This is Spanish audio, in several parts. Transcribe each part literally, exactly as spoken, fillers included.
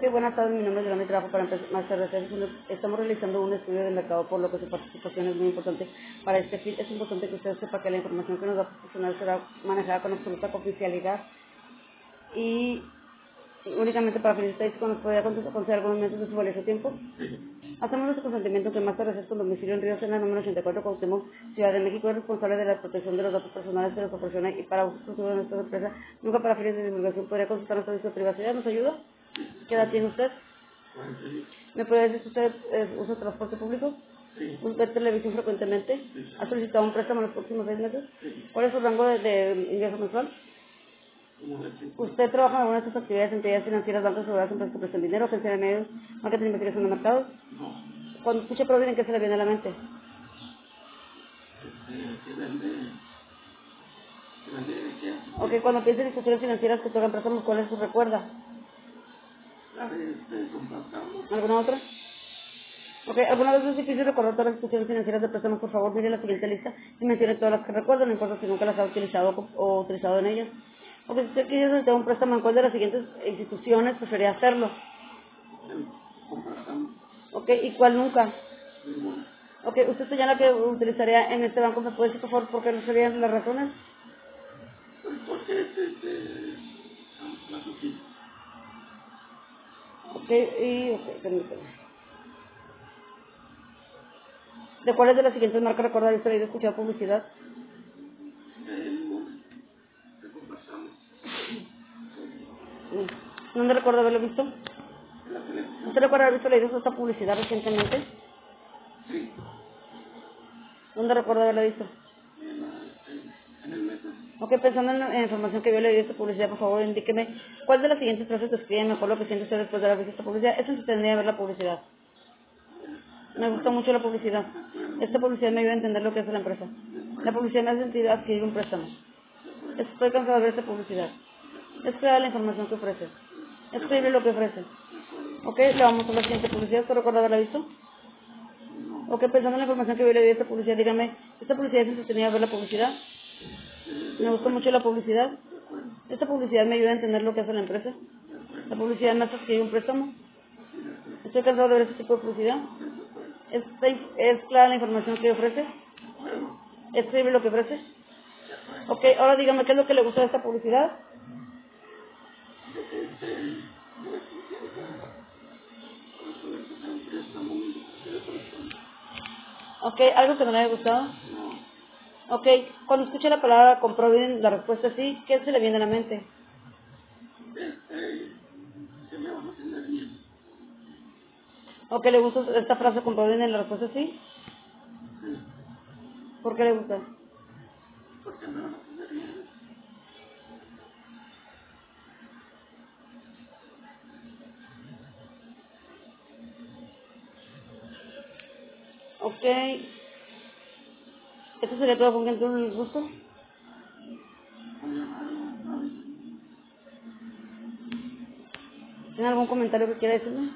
buenas tardes, mi nombre es Yolanda y trabajo para Empresa Master Research. Estamos realizando un estudio de mercado, por lo que su participación es muy importante para este fin. Es importante que usted sepa que la información que nos va a proporcionar será manejada con absoluta confidencialidad y únicamente para fines estadísticos. ¿Nos podría conceder algunos minutos de su valioso tiempo? Hacemos nuestro consentimiento que Master Research, con domicilio en Río Sena, número ochenta y cuatro, Cuauhtémoc, Ciudad de México, es responsable de la protección de los datos personales que nos proporciona y para uso exclusivo de nuestra empresa, nunca para fines de divulgación. ¿Podría consultar nuestro servicio de privacidad? ¿Nos ayuda? ¿Qué edad tiene usted? ¿Me puede decir si usted eh, usa transporte público? Sí. ¿Ve televisión frecuentemente? Sí. ¿Ha solicitado un préstamo en los próximos seis meses? ¿Cuál es su rango de, de ingreso mensual? ¿Usted trabaja en alguna de estas actividades, entidades financieras, bancos, seguridad, empresas que prestan dinero, agencia de medios, marketing, investigación de mercados? No. Cuando escucha Provident, ¿qué se le viene a la mente? Este, que vende, que vende, ¿qué? Ok, cuando piensa en instituciones financieras que otorgan préstamos, ¿cuáles se recuerda? La de este, contratamos. ¿Alguna otra? Ok, ¿alguna vez es difícil recordar todas las instituciones financieras de préstamos? Por favor, mire la siguiente lista y mencione todas las que recuerdan, no importa si nunca las ha utilizado o utilizado en ellas. Ok, si usted quiere solicitar un préstamo, ¿en cuál de las siguientes instituciones prefería hacerlo? El contratamos. Ok, ¿y cuál nunca? Ninguna. Ok, ¿usted señala que utilizaría en este banco? ¿Me puede decir, por favor, por qué no serían las razones? Pues porque este, este, la cosita. Ok, y... ok, permítame. ¿De cuáles de las siguientes marcas recordaría usted haber escuchado publicidad? Eh, ninguna. Que contratamos. Mm. ¿Dónde recuerda haberlo visto? En la televisión. ¿Usted recuerda haber visto leído esta publicidad recientemente? Sí. ¿Dónde recuerda haberla visto? En, la, en, en el metro. Ok, pensando en la información que yo le di de esta publicidad, por favor, indíqueme cuál de las siguientes frases describe mejor lo que siente usted después de haber visto esta publicidad. Eso sí tendría que ver la publicidad. Me gustó mucho la publicidad. Esta publicidad me ayuda a entender lo que hace la empresa. La publicidad me hace sentir adquirir un préstamo. Estoy cansado de ver esta publicidad. Es clara la información que ofrece. Es creíble lo que ofrece. Ok, le vamos a la siguiente publicidad. ¿Usted recuerda haberla visto? Ok, pensando en la información que yo le di de esta publicidad, dígame, ¿esta publicidad es entretenida ver la publicidad? Me gustó mucho la publicidad. Esta publicidad me ayuda a entender lo que hace la empresa. La publicidad me hace adquirir un préstamo. Estoy cansado de ver este tipo de publicidad. ¿Es, es clara la información que ofrece? ¿Es creíble lo que ofrece? Ok, ahora dígame, ¿qué es lo que le gusta de esta publicidad? Ok, ¿algo que no le haya gustado? Ok, cuando escucha la palabra comprobiden, la respuesta es sí, ¿qué se le viene a la mente? Este, que me van a tener bien. Ok, ¿le gusta esta frase comprobiden, la respuesta es sí? Sí. ¿Por qué le gusta? Porque me van a tener bien. Ok, ¿esto sería todo con que les gusto? ¿Tiene algún comentario que quiera decirme?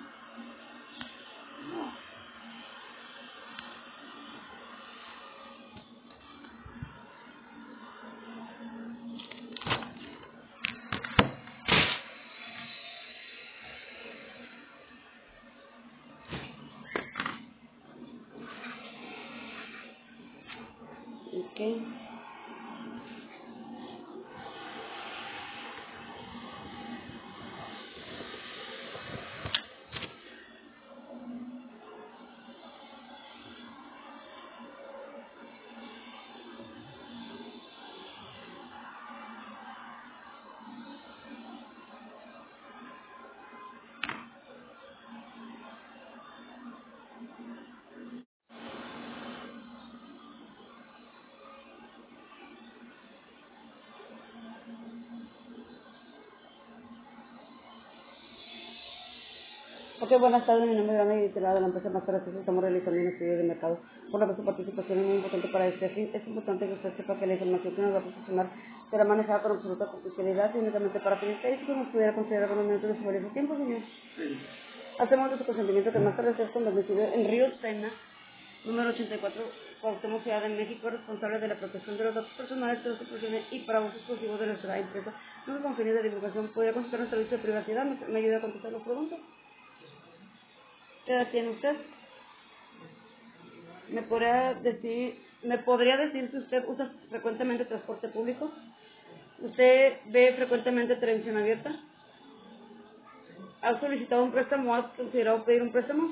Ok. Ok, buenas tardes, mi nombre es Ana y de la empresa Master Research. Estamos realizando un estudio de mercado, por lo que su participación es muy importante para este fin. Es importante que usted sepa que la información que nos va a proporcionar será manejada con absoluta confidencialidad y únicamente para fines estadísticos. ¿Nos pudiera considerar algunos minutos de su valioso tiempo, señor? Sí. Hacemos de su consentimiento que Master Research, con domicilio en Río Sena, número ochenta y cuatro, Cuauhtémoc, Ciudad de México, responsable de la protección de los datos personales que nos proporcione y para uso exclusivo de nuestra empresa, no con fines de divulgación. ¿Podría consultar nuestro servicio de privacidad? ¿Me, me ayuda a contestar las preguntas? ¿Qué edad tiene usted? ¿Me podría decir, me podría decir si usted usa frecuentemente transporte público? ¿Usted ve frecuentemente televisión abierta? ¿Ha solicitado un préstamo o ha considerado pedir un préstamo?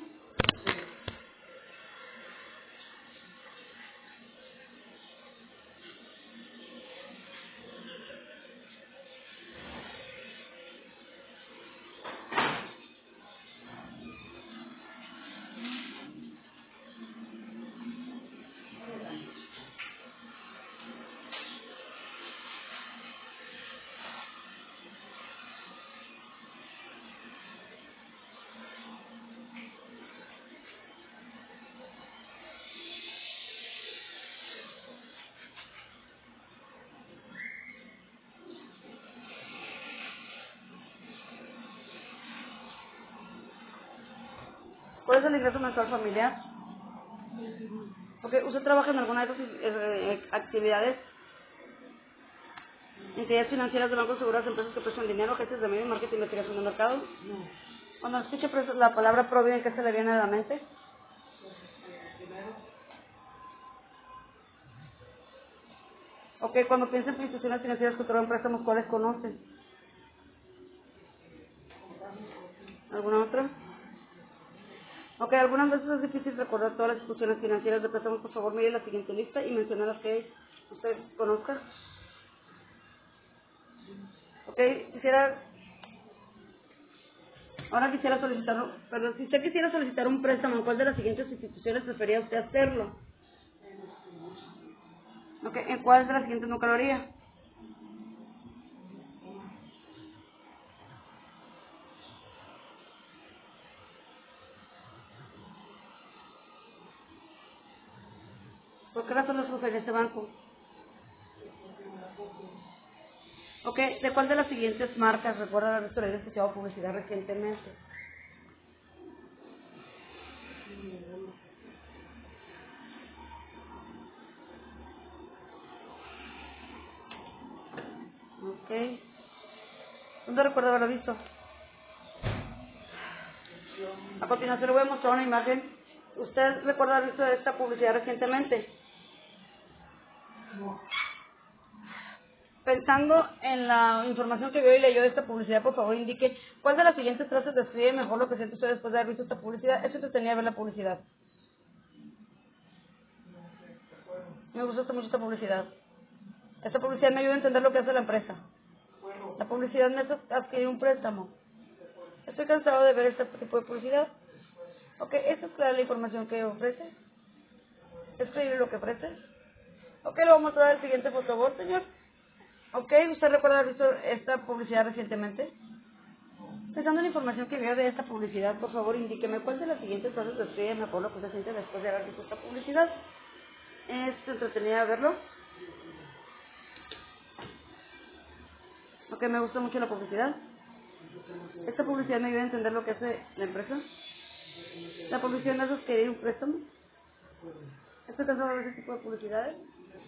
¿Cuál es el ingreso mensual familiar? Ok, ¿usted trabaja en alguna de esas eh, actividades? ¿Entidades financieras de bancos, seguros, empresas que prestan dinero, agencias de medio, marketing, investigación de mercado? No. Cuando escuche la palabra Provident, ¿qué se le viene a la mente? Ok, cuando piensa en instituciones financieras que otorgan préstamos, ¿cuáles conocen? ¿Alguna otra? Ok, algunas veces es difícil recordar todas las instituciones financieras de préstamos. Por favor, mire la siguiente lista y mencione las que usted conozca. Ok, quisiera... Ahora quisiera solicitar... Perdón, si usted quisiera solicitar un préstamo, ¿en cuál de las siguientes instituciones prefería usted hacerlo? Ok, ¿en cuál de las siguientes nunca lo haría? ¿Por qué razón lo escoge en este banco? Ok, ¿de cuál de las siguientes marcas recuerda haber realizado publicidad recientemente? Ok. ¿Dónde recuerda haberlo visto? A continuación le voy a mostrar una imagen. ¿Usted recuerda haber visto esta publicidad recientemente? No. Pensando en la información que vio y leyó de esta publicidad, por favor indique cuál de las siguientes frases describe mejor lo que siente usted después de haber visto esta publicidad. Eso te tenía ver la publicidad. Me gusta mucho esta publicidad. Esta publicidad me ayuda a entender lo que hace la empresa. La publicidad me hace adquirir un préstamo. Estoy cansado de ver este tipo de publicidad. Ok, ¿esta es clara la información que ofrece? ¿Es creíble lo que ofrece? Ok, le voy a mostrar el siguiente fotobot, señor. Ok, ¿usted recuerda haber visto esta publicidad recientemente? Pensando en la información que vio de esta publicidad, por favor indíqueme cuál de las siguientes frases describe mejor lo que usted siente después de haber visto esta publicidad. ¿Es entretenida verlo? Ok, me gusta mucho la publicidad. ¿Esta publicidad me ayuda a entender lo que hace la empresa? ¿La publicidad me hace adquirir un préstamo? ¿Estoy cansado de ver ese tipo de publicidades?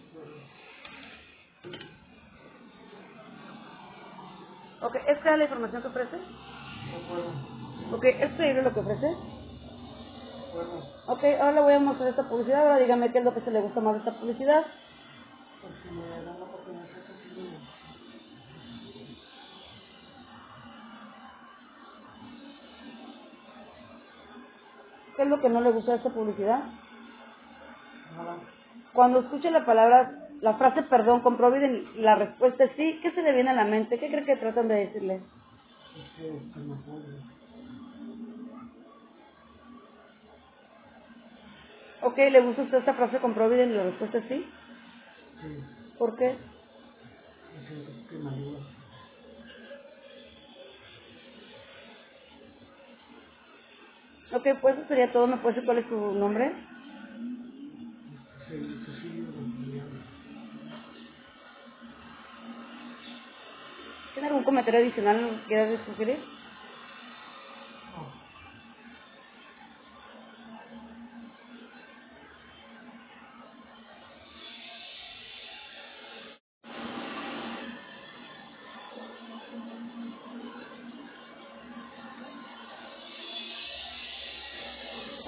Ok, ¿es clara la información que ofrece? Ok, ¿es creíble lo que ofrece? Ok, ahora le voy a mostrar esta publicidad. Ahora dígame qué es lo que se le gusta más de esta publicidad. ¿Qué es lo que no le gusta de esta publicidad? Cuando escuche la palabra, la frase perdón, con Provident, la respuesta es sí, ¿qué se le viene a la mente? ¿Qué cree que tratan de decirle? Ok, ¿le gusta a usted esta frase con Provident y la respuesta es sí? Sí. ¿Por qué? Que me ayuda. Ok, pues eso sería todo. ¿Me puede decir cuál es su nombre? Sí, Cecilio González. ¿Tiene algún comentario adicional que quiera sugerir?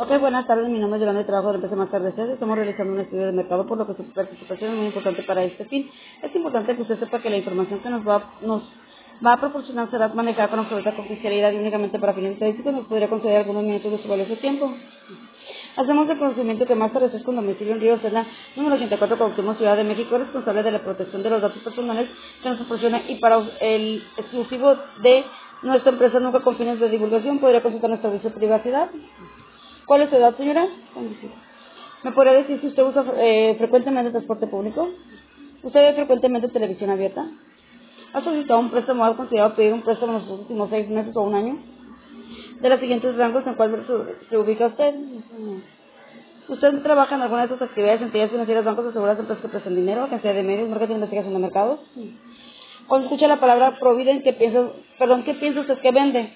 Ok, buenas tardes, mi nombre es Yolanda y trabajo de la empresa Master Research. Estamos realizando un estudio de mercado, por lo que su participación es muy importante para este fin. Es importante que usted sepa que la información que nos va, nos va a proporcionar será manejada con absoluta confidencialidad y únicamente para fines estadísticos. Nos podría conceder algunos minutos de su valioso tiempo. Hacemos el conocimiento que Master Research con domicilio en Río Serna, número ochenta y cuatro, Cuauhtémoc, Ciudad de México, es responsable de la protección de los datos personales que nos proporciona y para el exclusivo de nuestra empresa, nunca con fines de divulgación, podría consultar nuestro servicio de privacidad. ¿Cuál es su edad, señora? ¿Me podría decir si usted usa eh, frecuentemente transporte público? ¿Usted ve frecuentemente televisión abierta? ¿Ha solicitado un préstamo o ha considerado pedir un préstamo en los últimos seis meses o un año? De los siguientes rangos, ¿en cuál se, se ubica usted? ¿Usted trabaja en alguna de sus actividades, entidades financieras, bancos, aseguradoras, empresas que prestan dinero, agencia de medios, marketing, investigación de mercados? Cuando escucha la palabra Providen, ¿qué piensa, perdón, ¿qué piensa usted que vende?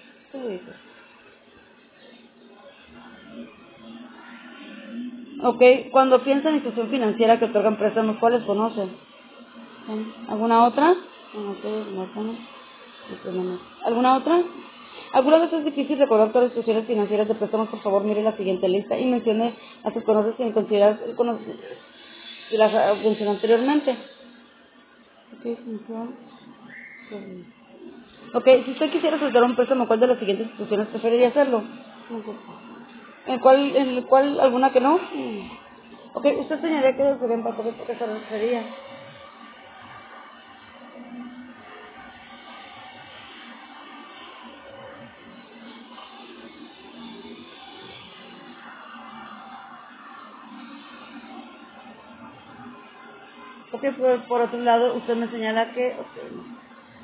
Ok, cuando piensa en institución financiera que otorgan préstamos, ¿cuáles conoce? ¿Alguna otra? ¿Alguna otra? ¿Alguna vez es difícil recordar todas las instituciones financieras de préstamos? Por favor, mire la siguiente lista y mencione a sus conocidos sin considerar si las mencioné anteriormente. Ok, si usted quisiera solicitar un préstamo, ¿cuál de las siguientes instituciones preferiría hacerlo? ¿En cuál, en el cual, alguna que no? Ok, usted señalaría que sería en papel porque se sería. Ok, por, por otro lado, usted me señala que... Okay,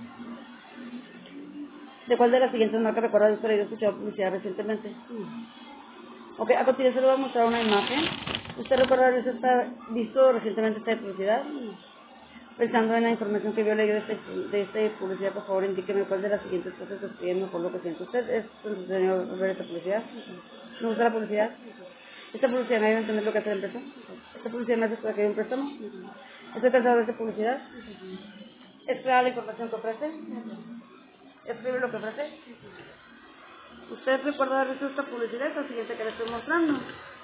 ¿de cuál de las siguientes marcas recuerda usted haber escuchado publicidad recientemente? Ok, a continuación le voy a mostrar una imagen. ¿Usted recuerda haber visto recientemente esta publicidad? Pensando en la información que vio leído de, este, de esta publicidad, por favor indíqueme cuál de las siguientes cosas describe mejor lo que siente usted. ¿Es señor ver esta publicidad? ¿Me gusta la publicidad? ¿Esta publicidad me ayuda a entender lo que hace la empresa? ¿Esta publicidad me hace para que haya un préstamo? ¿Estoy cansado de esta publicidad? ¿Es clara la información que ofrece? ¿Escribe lo que ofrece? ¿Usted recuerda haber visto esta publicidad? Es la siguiente que le estoy mostrando.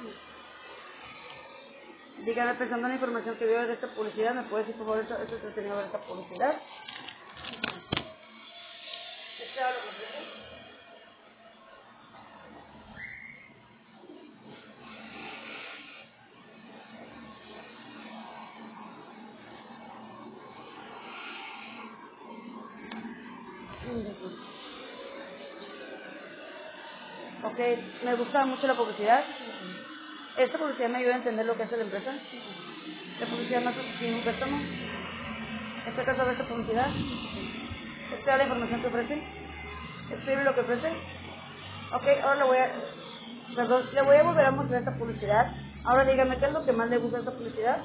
Dígame, pensando en la información que vio de esta publicidad, ¿me puede decir por favor esto, esto es entretenido ver esta publicidad? ¿Es clara lo que ofrece? Ok, me gusta mucho la publicidad. ¿Esta publicidad me ayuda a entender lo que hace la empresa? ¿La publicidad me hace sin un préstamo? ¿Está cansado de esta publicidad? ¿Es clara la información que ofrece? ¿Escribe lo que ofrece? Ok, ahora le voy a... Perdón, le voy a volver a mostrar esta publicidad. Ahora dígame, ¿qué es lo que más le gusta de esta publicidad?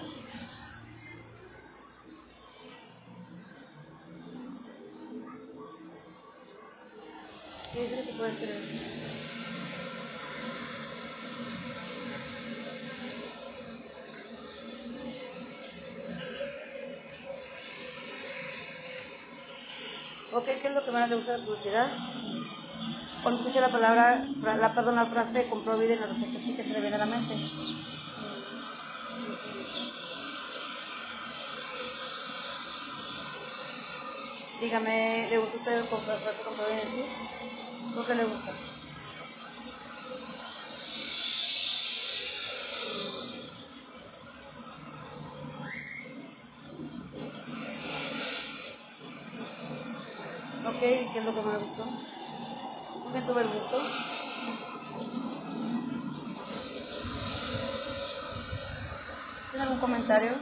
¿Qué dice que puede ser? Ok, ¿qué es lo que más le gusta de la publicidad? Cuando escucha la palabra, la, perdón, la frase compró vida en la receta, sí que se le viene a la mente. Dígame, ¿le gusta a usted comprar frase compró vida en sí? ¿Por qué le gusta? Ok, ¿qué es lo que más le gustó? ¿Por qué tuve el gusto? ¿Tiene algún comentario?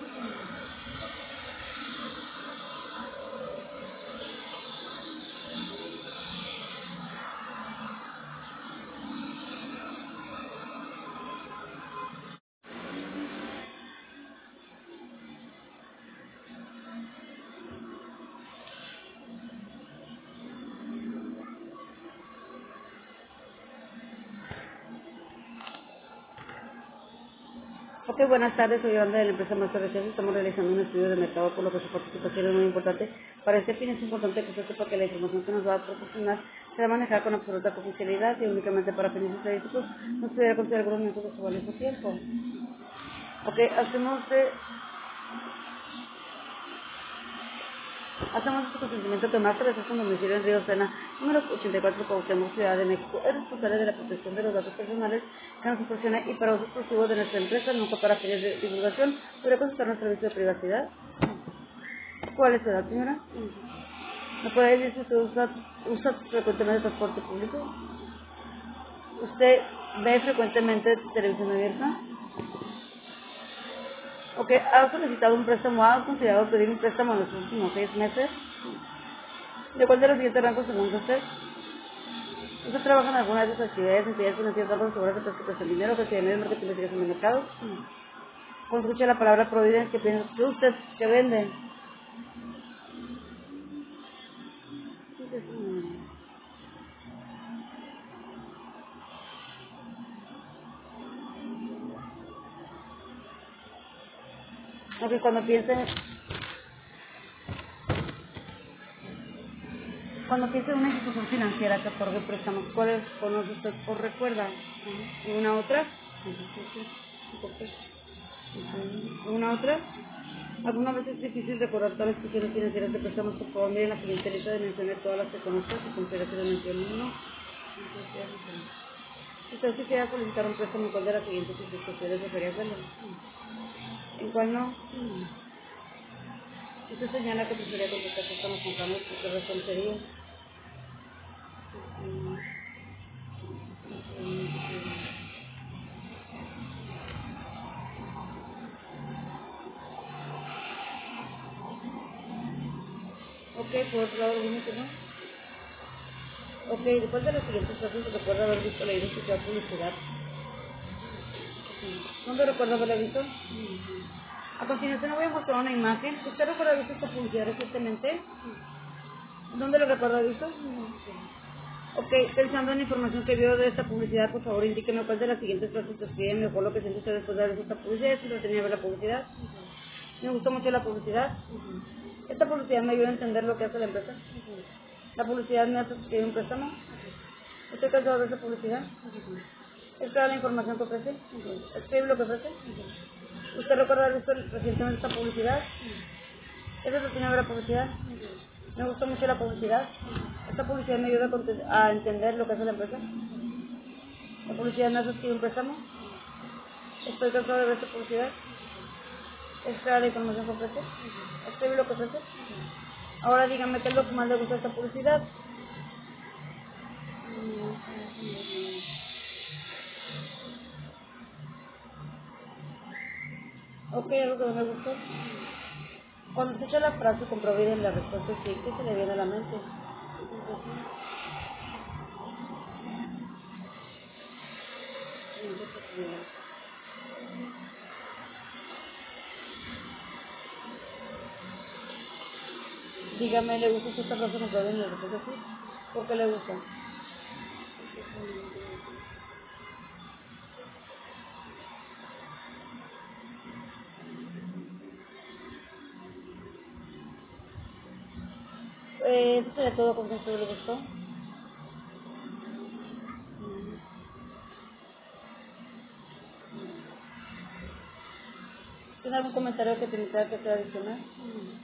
Ok, buenas tardes, soy Yolanda de la empresa Master Research. Estamos realizando un estudio de mercado, por lo que su participación es muy importante. Para este fin es importante que usted sepa que la información que nos va a proporcionar será manejada con absoluta confidencialidad y únicamente para fines estadísticos. No se deberá considerar algunos minutos de su valioso tiempo. Ok, hacemos de... Hacemos este consentimiento que Marta de un domicilio en Río Sena, número ochenta y cuatro, Cuauhtémoc, Ciudad de México, es responsable de la protección de los datos personales que nos proporciona y para uso exclusivo de nuestra empresa, nunca para fines de divulgación. ¿Podría consultar nuestro servicio de privacidad? ¿Cuál es su edad, señora? ¿Me puede decir si usted usa, usa frecuentemente transporte público? ¿Usted ve frecuentemente televisión abierta? Ok, ¿ha solicitado un préstamo? ¿Ha considerado pedir un préstamo en los últimos seis meses? ¿De cuál de los siguientes rangos se encuentra usted? ¿Usted trabaja en alguna de esas actividades, entidades financieras, bancos, seguros de prestación de dinero, que de marketing, investigación de mercados? Cuando escucha la palabra Providence, ¿qué piensa que usted que vende? Ok, cuando piense, cuando piense en una institución financiera que otorgue préstamos, ¿cuáles conoce usted o recuerda? ¿Y una otra? ¿Una otra? ¿Alguna vez es difícil recordar todas las instituciones financieras de préstamos? Por favor, miren la siguiente lista de mencionar todas las que conozca, si considera que le menciono uno. Si usted quisiera solicitar un préstamo, ¿cuál de las siguientes instituciones debería hacerlo? ¿En cuál no? Usted señala que prefería contestar préstamos con cambios, ¿qué razón sería? Ok, por otro lado, dime que no. Ok, después de los siguientes casos, se recuerda haber visto, leído, escuchado publicidad. ¿Dónde recuerda haberla visto? A continuación, voy a mostrar una imagen. ¿Usted recuerda haber visto esta publicidad recientemente? ¿Dónde lo recuerda haber visto? Ok, pensando en la información que vio de esta publicidad, por favor, indíqueme cuál de las siguientes frases describe mejor lo que siente usted después de haber visto esta publicidad. Si lo tenía ver la publicidad. Me gustó mucho la publicidad. Esta publicidad me ayuda a entender lo que hace la empresa. La publicidad me hace escribir un préstamo. ¿Usted cansado de esa publicidad? ¿Es toda la información que ofrece? ¿Escribe lo que ofrece? ¿Usted recuerda haber visto recientemente esta publicidad? ¿Es de ver la publicidad? Me gustó mucho la publicidad. Esta publicidad me ayuda a, conte- a entender lo que hace la empresa. La publicidad me hace escribir un préstamo. Estoy cansado de ver esta publicidad. ¿Es toda la información que ofrece? ¿Escribe lo que ofrece? Ahora dígame qué es lo que más le gusta de esta publicidad. Ok, algo que no me gustó. Cuando escucha la frase con Providence, la respuesta es sí, ¿qué se le viene a la mente? Dígame, ¿le gusta esta frase con Providence? La respuesta es sí. ¿Por qué le gusta? Eh, eso sería todo con que a usted le gustó. ¿Tiene algún comentario que tenga que hacer adicional?